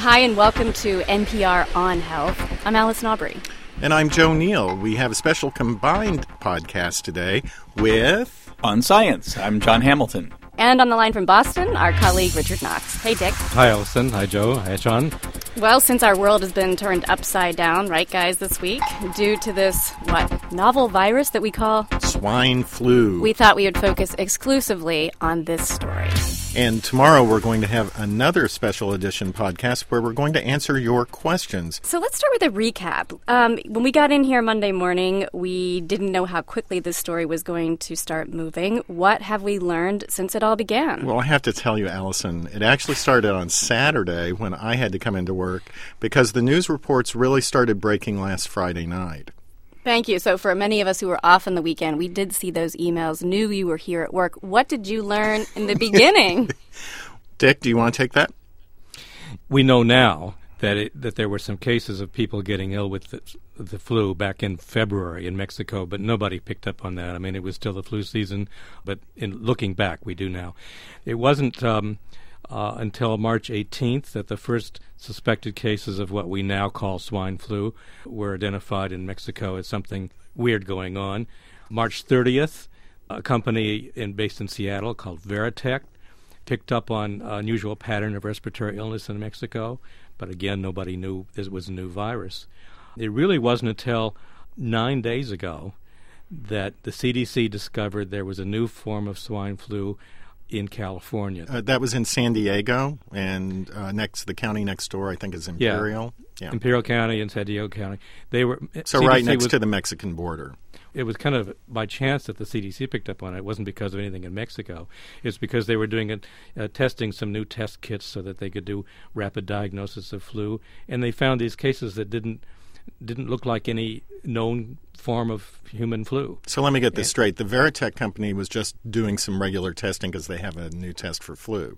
Hi, and welcome to NPR On Health. I'm Allison Aubrey. And I'm Joe Neal. We have a special combined podcast today with... On Science. I'm John Hamilton. And on the line from Boston, our colleague Richard Knox. Hey, Dick. Hi, Allison. Hi, Joe. Hi, John. Well, since our world has been turned upside down, right, guys, this week, due to this, novel virus that we call... swine flu. We thought we would focus exclusively on this story. And tomorrow we're going to have another special edition podcast where we're going to answer your questions. So let's start with a recap. When we got in here Monday morning, we didn't know how quickly this story was going to start moving. What have we learned since it all began? Well, I have to tell you, Allison, it actually started on Saturday when I had to come into work because the news reports really started breaking last Friday night. Thank you. So for many of us who were off on the weekend, we did see those emails, knew you were here at work. What did you learn in the beginning? Dick, do you want to take that? We know now that there were some cases of people getting ill with the flu back in February in Mexico, but nobody picked up on that. I mean, it was still the flu season, but in looking back, we do now. It wasn't until March 18th that the first suspected cases of what we now call swine flu were identified in Mexico as something weird going on. March 30th, a company based in Seattle called Veritech picked up on an unusual pattern of respiratory illness in Mexico, but again, nobody knew it was a new virus. It really wasn't until 9 days ago that the CDC discovered there was a new form of swine flu in California. That was in San Diego, and the county next door, I think, is Imperial. Yeah. Imperial County and San Diego County. They were so CDC right next to the Mexican border. It was kind of by chance that the CDC picked up on it. It wasn't because of anything in Mexico. It's because they were doing testing some new test kits so that they could do rapid diagnosis of flu, and they found these cases that didn't look like any known form of human flu. So let me get this straight. The Veritech company was just doing some regular testing because they have a new test for flu.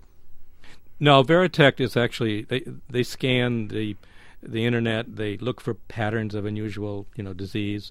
No, Veritech is actually, they scan the internet. They look for patterns of unusual, disease.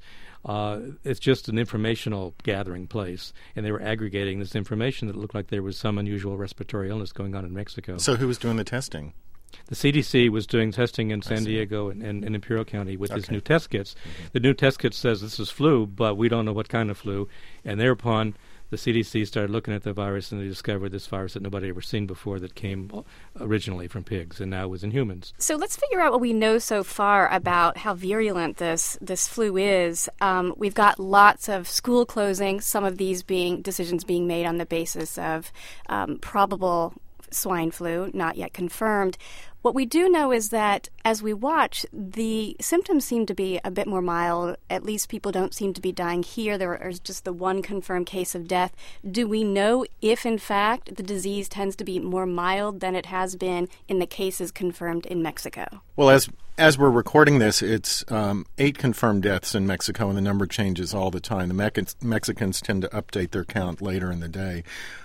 It's just an informational gathering place, and they were aggregating this information that looked like there was some unusual respiratory illness going on in Mexico. So who was doing the testing? The CDC was doing testing in San Diego and Imperial County with these new test kits. Mm-hmm. The new test kit says this is flu, but we don't know what kind of flu. And thereupon, the CDC started looking at the virus, and they discovered this virus that nobody had ever seen before that came originally from pigs and now was in humans. So let's figure out what we know so far about how virulent this flu is. We've got lots of school closings, some of these decisions being made on the basis of probable swine flu, not yet confirmed. What we do know is that as we watch, the symptoms seem to be a bit more mild. At least people don't seem to be dying here. There is just the one confirmed case of death. Do we know if, in fact, the disease tends to be more mild than it has been in the cases confirmed in Mexico? Well, as we're recording this, it's 8 confirmed deaths in Mexico, and the number changes all the time. The Mexicans tend to update their count later in the day.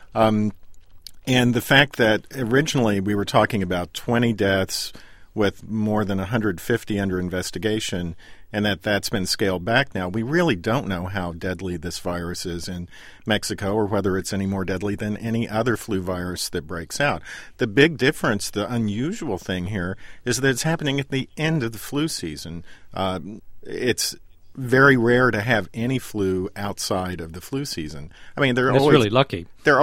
And the fact that originally we were talking about 20 deaths with more than 150 under investigation, and that's been scaled back now, we really don't know how deadly this virus is in Mexico or whether it's any more deadly than any other flu virus that breaks out. The big difference, the unusual thing here, is that it's happening at the end of the flu season. It's very rare to have any flu outside of the flu season. I mean, That's really lucky. There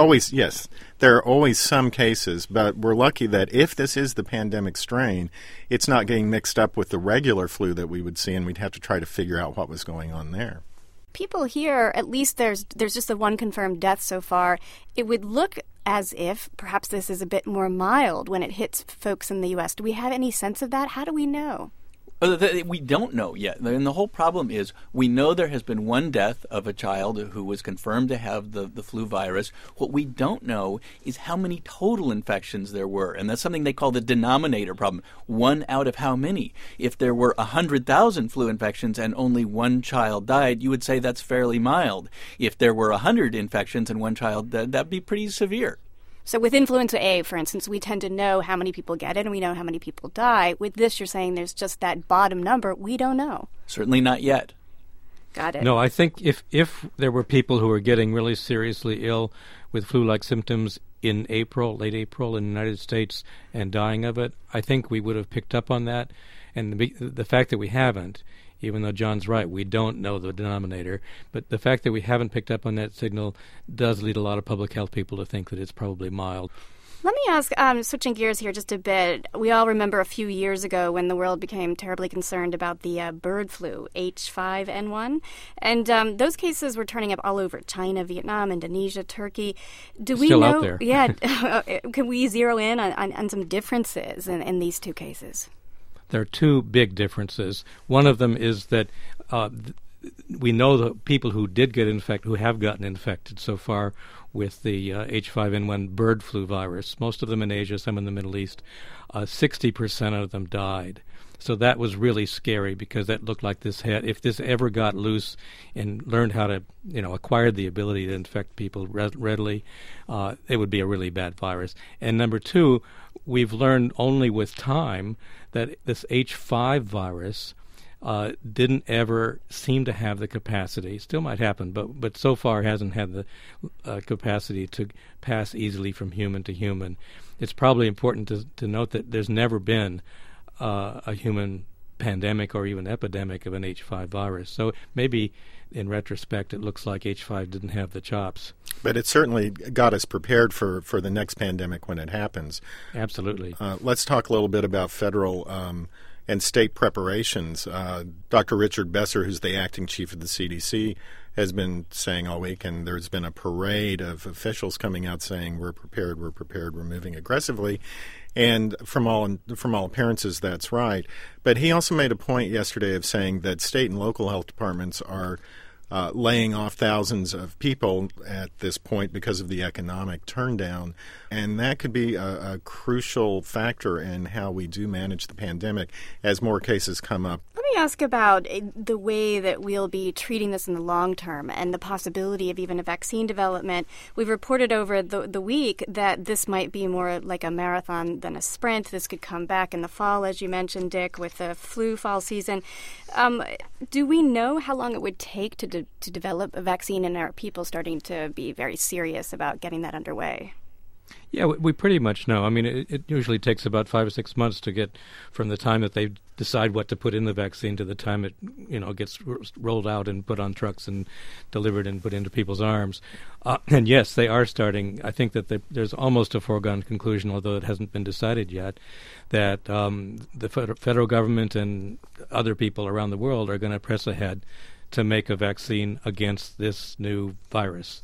are always some cases, but we're lucky that if this is the pandemic strain, it's not getting mixed up with the regular flu that we would see, and we'd have to try to figure out what was going on there. People here, at least there's just the one confirmed death so far. It would look as if perhaps this is a bit more mild when it hits folks in the U.S. Do we have any sense of that? How do we know? We don't know yet. And the whole problem is we know there has been one death of a child who was confirmed to have the flu virus. What we don't know is how many total infections there were. And that's something they call the denominator problem. One out of how many? If there were 100,000 flu infections and only one child died, you would say that's fairly mild. If there were 100 infections and one child died, that'd be pretty severe. So with influenza A, for instance, we tend to know how many people get it and we know how many people die. With this, you're saying there's just that bottom number. We don't know. Certainly not yet. Got it. No, I think if there were people who were getting really seriously ill with flu-like symptoms in late April in the United States and dying of it, I think we would have picked up on that. And the fact that we haven't, even though John's right, we don't know the denominator, but the fact that we haven't picked up on that signal does lead a lot of public health people to think that it's probably mild. Let me ask, switching gears here just a bit, we all remember a few years ago when the world became terribly concerned about the bird flu, H5N1, and those cases were turning up all over China, Vietnam, Indonesia, Turkey. Do we Still know? out there. Yeah. Can we zero in on some differences in these two cases? There are two big differences. One of them is that we know the people who did get infected, who have gotten infected so far with the H5N1 bird flu virus, most of them in Asia, some in the Middle East, 60% of them died. So that was really scary because that looked like if this ever got loose and learned how to, acquired the ability to infect people readily, it would be a really bad virus. And number two, we've learned only with time that this H5 virus didn't ever seem to have the capacity, still might happen, but so far hasn't had the capacity to pass easily from human to human. It's probably important to note that there's never been a human pandemic or even epidemic of an H5 virus. So maybe in retrospect it looks like H5 didn't have the chops. But it certainly got us prepared for the next pandemic when it happens. Absolutely. Let's talk a little bit about federal and state preparations. Dr. Richard Besser, who's the acting chief of the CDC, has been saying all week, and there's been a parade of officials coming out saying we're prepared, we're moving aggressively. And from all appearances, that's right. But he also made a point yesterday of saying that state and local health departments are laying off thousands of people at this point because of the economic turndown. And that could be a crucial factor in how we do manage the pandemic as more cases come up. Let me ask about the way that we'll be treating this in the long term and the possibility of even a vaccine development. We've reported over the week that this might be more like a marathon than a sprint. This could come back in the fall, as you mentioned, Dick, with the flu fall season. Do we know how long it would take to develop a vaccine, and are people starting to be very serious about getting that underway? Yeah, we pretty much know. I mean, it usually takes about 5 or 6 months to get from the time that they decide what to put in the vaccine to the time it, gets rolled out and put on trucks and delivered and put into people's arms. And yes, they are starting. I think that there's almost a foregone conclusion, although it hasn't been decided yet, that the federal government and other people around the world are going to press ahead to make a vaccine against this new virus.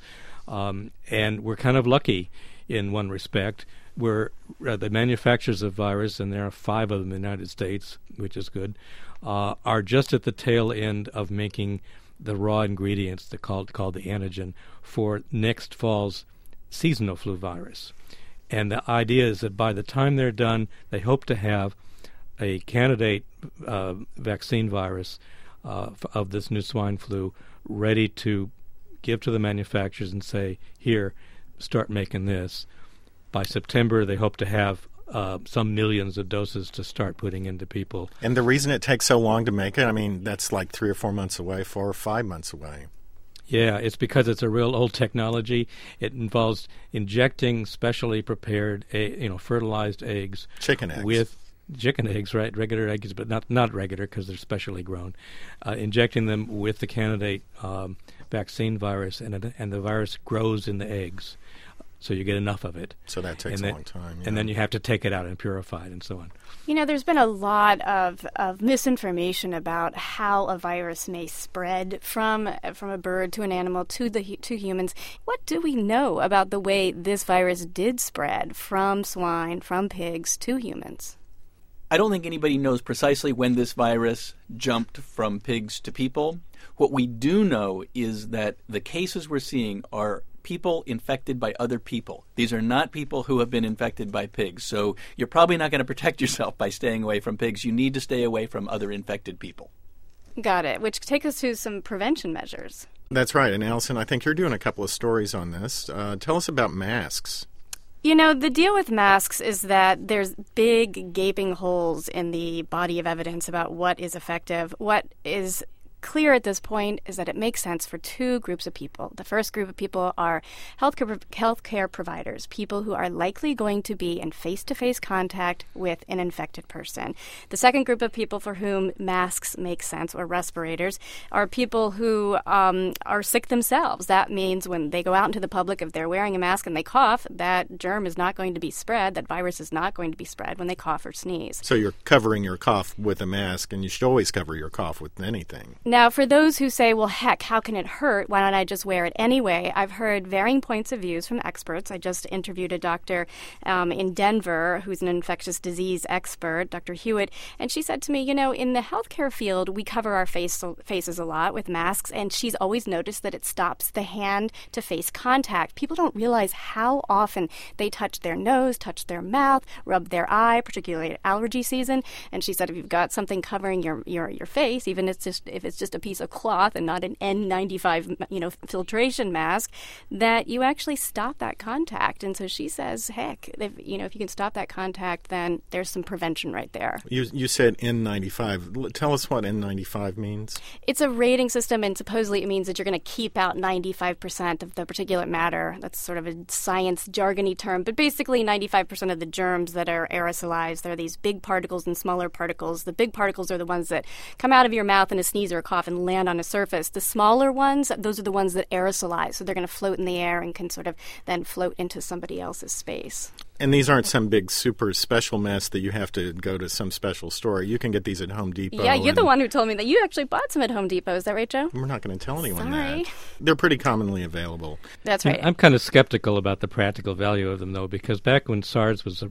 And we're kind of lucky in one respect. We're the manufacturers of virus, and there are 5 of them in the United States, which is good, are just at the tail end of making the raw ingredients called the antigen for next fall's seasonal flu virus. And the idea is that by the time they're done, they hope to have a candidate vaccine virus of this new swine flu ready to give to the manufacturers and say, here, start making this. By September, they hope to have some millions of doses to start putting into people. And the reason it takes so long to make it, I mean, that's like 3 or 4 months away, 4 or 5 months away. Yeah, it's because it's a real old technology. It involves injecting specially prepared, fertilized eggs. Chicken eggs. With chicken eggs, right? Regular eggs, but not regular because they're specially grown. Injecting them with the candidate vaccine virus, and the virus grows in the eggs. So you get enough of it. So that takes a long time. Yeah. And then you have to take it out and purify it and so on. There's been a lot of misinformation about how a virus may spread from a bird to an animal to humans. What do we know about the way this virus did spread from swine, from pigs to humans? I don't think anybody knows precisely when this virus jumped from pigs to people. What we do know is that the cases we're seeing are people infected by other people. These are not people who have been infected by pigs. So you're probably not going to protect yourself by staying away from pigs. You need to stay away from other infected people. Got it, which takes us to some prevention measures. That's right. And Allison, I think you're doing a couple of stories on this. Tell us about masks. The deal with masks is that there's big gaping holes in the body of evidence about what is effective, what is clear at this point is that it makes sense for two groups of people. The first group of people are healthcare providers, people who are likely going to be in face-to-face contact with an infected person. The second group of people for whom masks make sense, or respirators, are people who are sick themselves. That means when they go out into the public, if they're wearing a mask and they cough, that germ is not going to be spread, that virus is not going to be spread when they cough or sneeze. So you're covering your cough with a mask, and you should always cover your cough with anything. Now, for those who say, well, heck, how can it hurt? Why don't I just wear it anyway? I've heard varying points of views from experts. I just interviewed a doctor in Denver who's an infectious disease expert, Dr. Hewitt, and she said to me, in the healthcare field, we cover our faces a lot with masks, and she's always noticed that it stops the hand-to-face contact. People don't realize how often they touch their nose, touch their mouth, rub their eye, particularly at allergy season. And she said if you've got something covering your face, even if it's just a piece of cloth and not an N95 filtration mask, that you actually stop that contact. And so she says, heck, if you can stop that contact, then there's some prevention right there. You said N95. Tell us what N95 means. It's a rating system, and supposedly it means that you're going to keep out 95% of the particulate matter. That's sort of a science jargony term, but basically 95% of the germs that are aerosolized. There are these big particles and smaller particles. The big particles are the ones that come out of your mouth in a sneeze or a cough and land on a surface. The smaller ones, those are the ones that aerosolize, so they're going to float in the air and can sort of then float into somebody else's space. And these aren't some big super special mess that you have to go to some special store. You can get these at Home Depot. Yeah, you're the one who told me that you actually bought some at Home Depot. Is that right, Joe? We're not going to tell anyone Sorry. that. They're pretty commonly available. That's right. I'm kind of skeptical about the practical value of them, though, because back when SARS was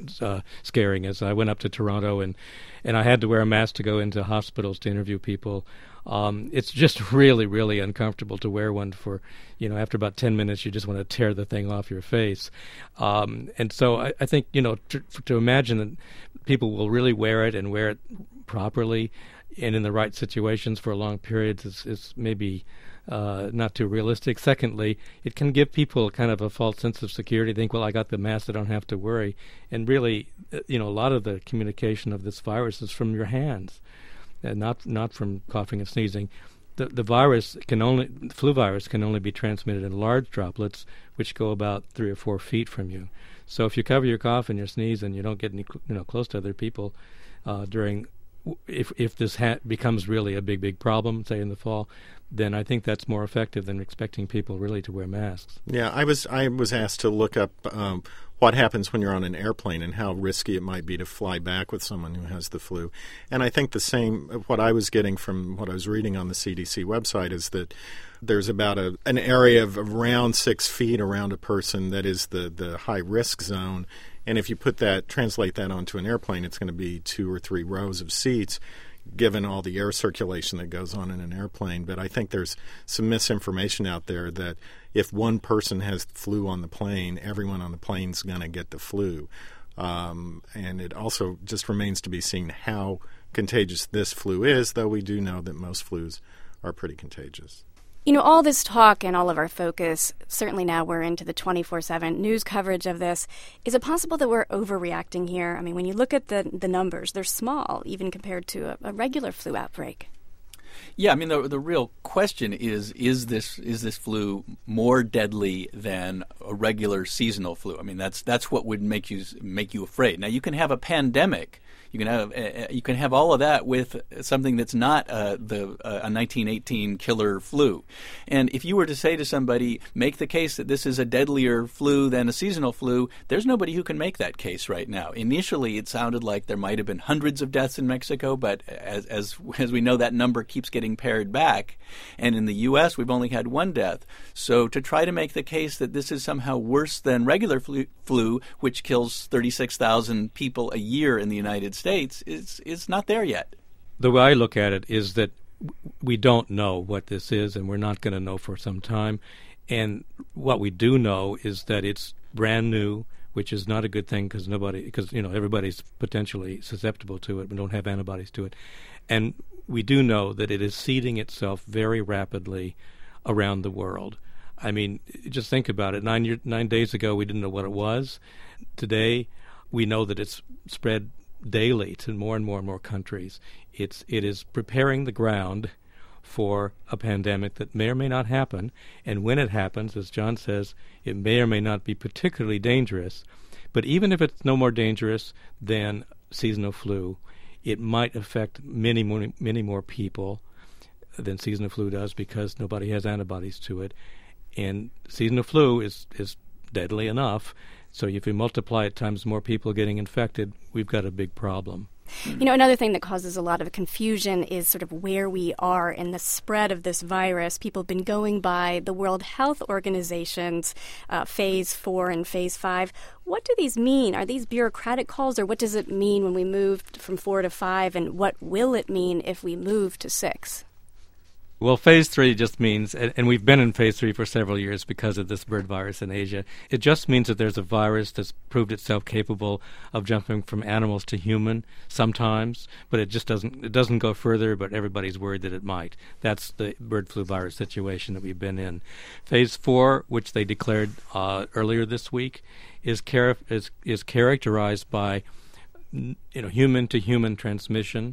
scaring us, I went up to Toronto and I had to wear a mask to go into hospitals to interview people. It's just really, really uncomfortable to wear one for, after about 10 minutes, you just want to tear the thing off your face. And so I think, to imagine that people will really wear it and wear it properly and in the right situations for a long period is maybe not too realistic. Secondly, it can give people kind of a false sense of security. Think, well, I got the mask, I don't have to worry. And really, a lot of the communication of this virus is from your hands. Not from coughing and sneezing. The flu virus can only be transmitted in large droplets, which go about 3 or 4 feet from you. So if you cover your cough and your sneeze and you don't get any close to other people if this becomes really a big problem, say in the fall, then I think that's more effective than expecting people really to wear masks. Yeah, I was asked to look up what happens when you're on an airplane and how risky it might be to fly back with someone who has the flu. And I think the same, what I was getting from what I was reading on the CDC website is that there's about an area of around 6 feet around a person that is the high-risk zone. And if you translate that onto an airplane, it's going to be 2 or 3 rows of seats, given all the air circulation that goes on in an airplane. But I think there's some misinformation out there that if one person has flu on the plane, everyone on the plane's going to get the flu. And it also just remains to be seen how contagious this flu is, though we do know that most flus are pretty contagious. All this talk and all of our focus, certainly now we're into the 24/7 news coverage of this. Is it possible that we're overreacting here? I mean, when you look at the numbers, they're small, even compared to a regular flu outbreak. Yeah, I mean, the real question is this flu more deadly than a regular seasonal flu? I mean, that's what would make you afraid. Now, you can have a pandemic. You can have all of that with something that's not a 1918 killer flu. And if you were to say to somebody, make the case that this is a deadlier flu than a seasonal flu, there's nobody who can make that case right now. Initially, it sounded like there might have been hundreds of deaths in Mexico, but as we know, that number keeps getting pared back. And in the U.S., we've only had 1 death. So to try to make the case that this is somehow worse than regular flu, which kills 36,000 people a year in the United States, is not there yet. The way I look at it is that we don't know what this is, and we're not going to know for some time. And what we do know is that it's brand new, which is not a good thing because everybody's potentially susceptible to it. We don't have antibodies to it. And we do know that it is seeding itself very rapidly around the world. I mean, just think about it. 9 days ago, we didn't know what it was. Today, we know that it's spread daily to more and more and more countries. It is preparing the ground for a pandemic that may or may not happen. And when it happens, as John says, it may or may not be particularly dangerous. But even if it's no more dangerous than seasonal flu, it might affect many more people than seasonal flu does because nobody has antibodies to it. And seasonal flu is deadly enough. So if you multiply it times more people getting infected, we've got a big problem. You know, another thing that causes a lot of confusion is sort of where we are in the spread of this virus. People have been going by the World Health Organization's phase 4 and phase 5. What do these mean? Are these bureaucratic calls, or what does it mean when we move from 4 to 5, and what will it mean if we move to 6? Well, phase 3 just means, and we've been in phase 3 for several years because of this bird virus in Asia, it just means that there's a virus that's proved itself capable of jumping from animals to human sometimes, but it doesn't go further, but everybody's worried that it might. That's the bird flu virus situation that we've been in. Phase 4, which they declared earlier this week, is characterized by human to human transmission,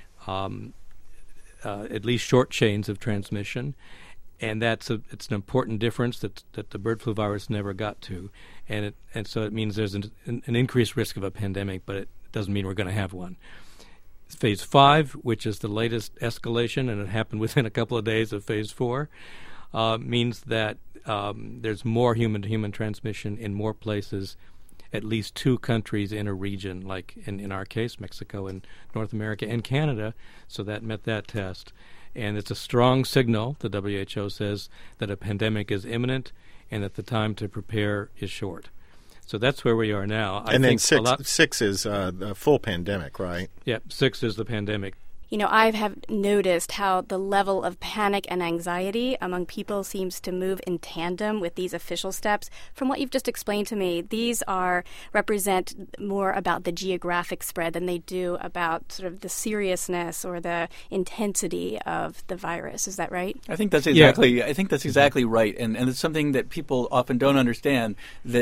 at least short chains of transmission, and it's an important difference that the bird flu virus never got to, and so it means there's an increased risk of a pandemic, but it doesn't mean we're going to have one. Phase 5, which is the latest escalation, and it happened within a couple of days of phase 4, means that there's more human-to-human transmission in more places, at least 2 countries in a region, like in our case, Mexico and North America and Canada, so that met that test. And it's a strong signal, the WHO says, that a pandemic is imminent and that the time to prepare is short. So that's where we are now. And then 6 is the full pandemic, right? Yeah, 6 is the pandemic. You know, I have noticed how the level of panic and anxiety among people seems to move in tandem with these official steps. From what you've just explained to me, these represent more about the geographic spread than they do about sort of the seriousness or the intensity of the virus. Is that right? I think that's exactly right, and it's something that people often don't understand.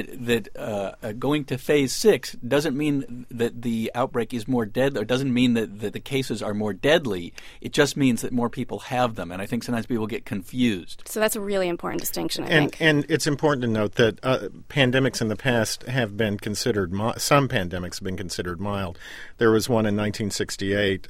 That going to phase 6 doesn't mean that the outbreak is more deadly, or doesn't mean that the cases are more deadly. It just means that more people have them, and I think sometimes people get confused. So that's a really important distinction, I think. And it's important to note that pandemics in the past have been considered, some pandemics have been considered mild. There was one in 1968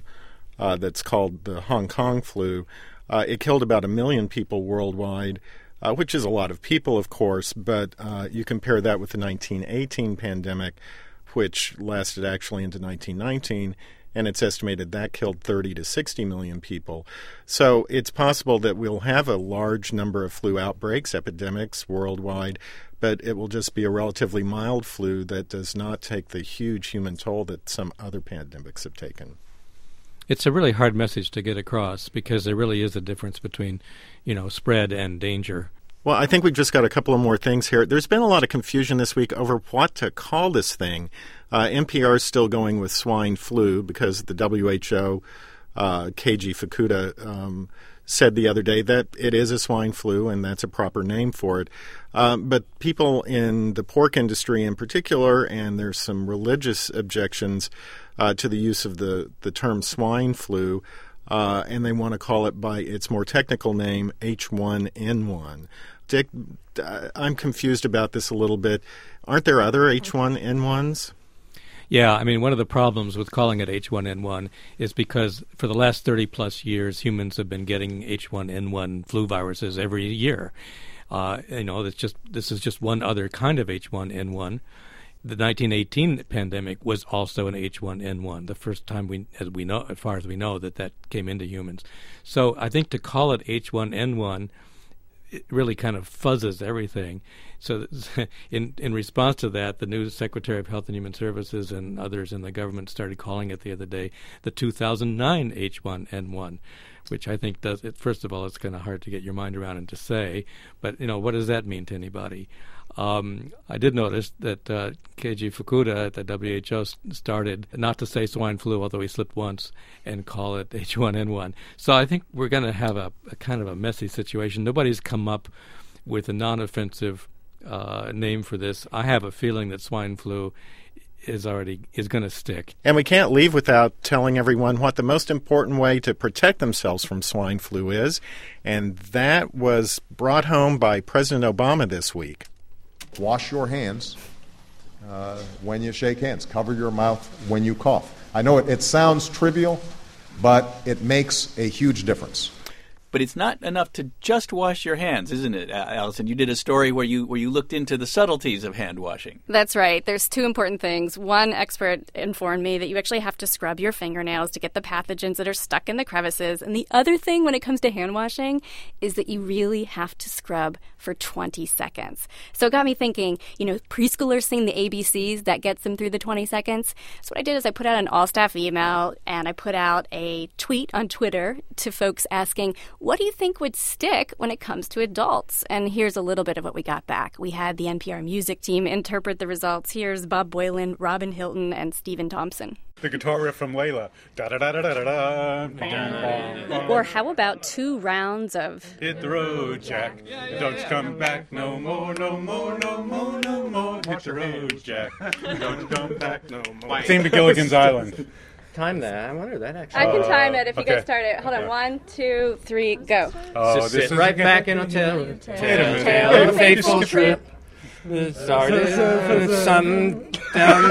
that's called the Hong Kong flu. It killed about 1 million people worldwide, which is a lot of people, of course, but you compare that with the 1918 pandemic, which lasted actually into 1919, and it's estimated that killed 30 to 60 million people. So it's possible that we'll have a large number of flu outbreaks, epidemics worldwide, but it will just be a relatively mild flu that does not take the huge human toll that some other pandemics have taken. It's a really hard message to get across because there really is a difference between, spread and danger. Well, I think we've just got a couple of more things here. There's been a lot of confusion this week over what to call this thing. NPR is still going with swine flu because the WHO, Keiji Fukuda, said the other day that it is a swine flu and that's a proper name for it. But people in the pork industry in particular, and there's some religious objections to the use of the term swine flu, and they want to call it by its more technical name, H1N1. Dick, I'm confused about this a little bit. Aren't there other H1N1s? Yeah, I mean, one of the problems with calling it H1N1 is because for the last 30-plus years, humans have been getting H1N1 flu viruses every year. This is just one other kind of H1N1. The 1918 pandemic was also an H1N1, the first time as far as we know, that came into humans. So I think to call it H1N1, it really kind of fuzzes everything. So in response to that, the new Secretary of Health and Human Services and others in the government started calling it the other day the 2009 H1N1, which I think does it. First of all, it's kind of hard to get your mind around and to say, but what does that mean to anybody? I did notice that Keiji Fukuda at the WHO started not to say swine flu, although he slipped once, and call it H1N1. So I think we're going to have a kind of a messy situation. Nobody's come up with a non-offensive name for this. I have a feeling that swine flu is going to stick. And we can't leave without telling everyone what the most important way to protect themselves from swine flu is, and that was brought home by President Obama this week. Wash your hands when you shake hands. Cover your mouth when you cough. I know it sounds trivial, but it makes a huge difference. But it's not enough to just wash your hands, isn't it, Allison? You did a story where you looked into the subtleties of hand washing. That's right. There's two important things. One expert informed me that you actually have to scrub your fingernails to get the pathogens that are stuck in the crevices. And the other thing when it comes to hand washing is that you really have to scrub for 20 seconds. So it got me thinking, preschoolers sing the ABCs, that gets them through the 20 seconds. So what I did is I put out an all-staff email and I put out a tweet on Twitter to folks asking, what do you think would stick when it comes to adults? And here's a little bit of what we got back. We had the NPR music team interpret the results. Here's Bob Boylan, Robin Hilton, and Stephen Thompson. The guitar riff from Layla. Da-da-da-da-da-da. Or how about 2 rounds of Hit the road, Jack. Don't come back no more, no more, no more, no more. Hit the road, Jack. Don't come back no more. Theme to Gilligan's Island. Time that. I wonder that actually. I can time it if you okay. get started. Hold on. 1, 2, 3, go. Oh, Just sit right back in a tale of a fateful trip. Started sun down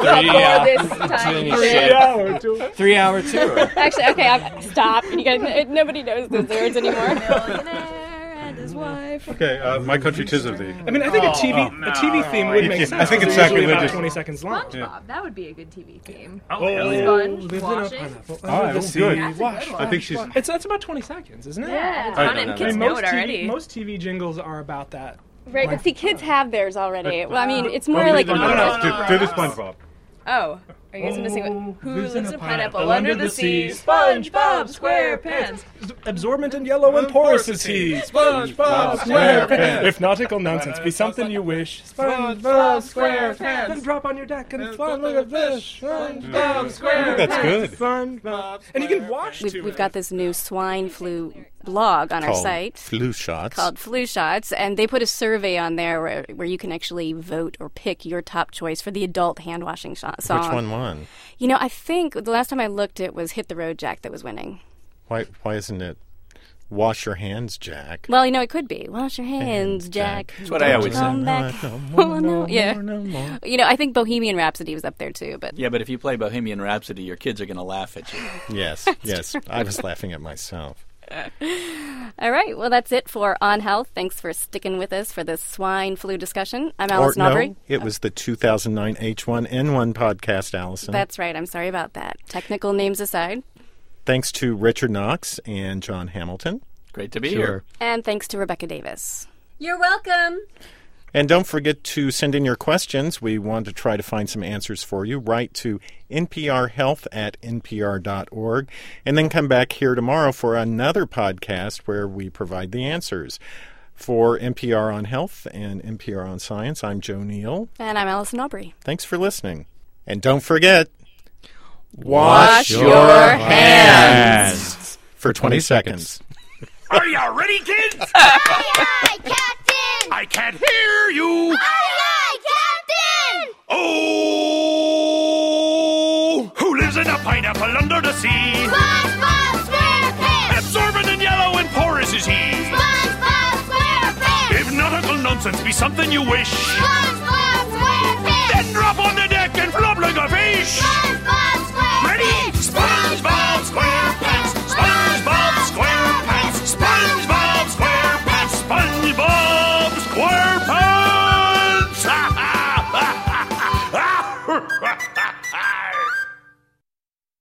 3 hour tour. Actually, okay, stop. You guys, nobody knows those words anymore. Millionaire and his wife. Okay, My Country 'Tis of Thee. I mean, I think a TV theme would make sense. I think it's usually about sacrilegious. 20 seconds long. SpongeBob, that would be a good TV theme. Sponge washing. Good. Wash. I think she's... That's about 20 seconds, isn't it? Yeah, it's I fun don't and know. kids know it already. Most TV jingles are about that. Right, but see, kids have theirs already. Well, I mean, it's more like... Do the SpongeBob. Oh, are you guys going to sing Who Lives in a Pineapple Under the Sea? SpongeBob SquarePants. Absorbent and yellow and porous is he. SpongeBob SquarePants. If nautical nonsense be something you wish. SpongeBob SquarePants. Then drop on your deck and fly like a fish. SpongeBob SquarePants. That's good. SpongeBob. And you can wash too. We've got this new swine flu blog on our site. Flu Shots. Called Flu Shots, and they put a survey on there where you can actually vote or pick your top choice for the adult hand washing song. Which one won? I think the last time I looked, it was Hit the Road, Jack that was winning. Why isn't it Wash Your Hands, Jack? Well, it could be. Wash your hands, Jack. That's what I always say. Come back. I think Bohemian Rhapsody was up there too. But Yeah, but if you play Bohemian Rhapsody, your kids are going to laugh at you. Yes. I was laughing at myself. All right. Well, that's it for On Health. Thanks for sticking with us for this swine flu discussion. I'm Allison Aubrey. No, it was the 2009 H1N1 podcast, Allison. That's right. I'm sorry about that. Technical names aside. Thanks to Richard Knox and John Hamilton. Great to be here. And thanks to Rebecca Davis. You're welcome. And don't forget to send in your questions. We want to try to find some answers for you. Write to nprhealth@npr.org. And then come back here tomorrow for another podcast where we provide the answers. For NPR on Health and NPR on Science, I'm Joe Neal. And I'm Allison Aubrey. Thanks for listening. And don't forget, wash your hands for 20 seconds. Are you ready, kids? Aye, aye, Captain! I can't hear you! Aye, aye, Captain! Oh! Who lives in a pineapple under the sea? SpongeBob SquarePants! Absorbent and yellow and porous is he. SpongeBob SquarePants! If nautical nonsense be something you wish. SpongeBob